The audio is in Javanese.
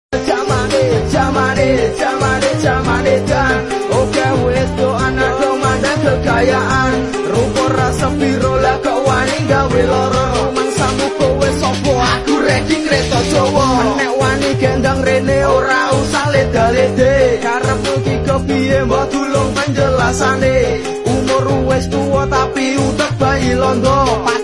Jamane dan oke wis do anak do mandang kekayaan rupa rasa piro lah kok wani gawe loro mangsamu kowe sapa aku ranking reto Jawa nek wani gendang rene ora usah leda-lede karepmu ki kepiye mbok tulung penjelasane umur wis tuwa tapi utek bayi londo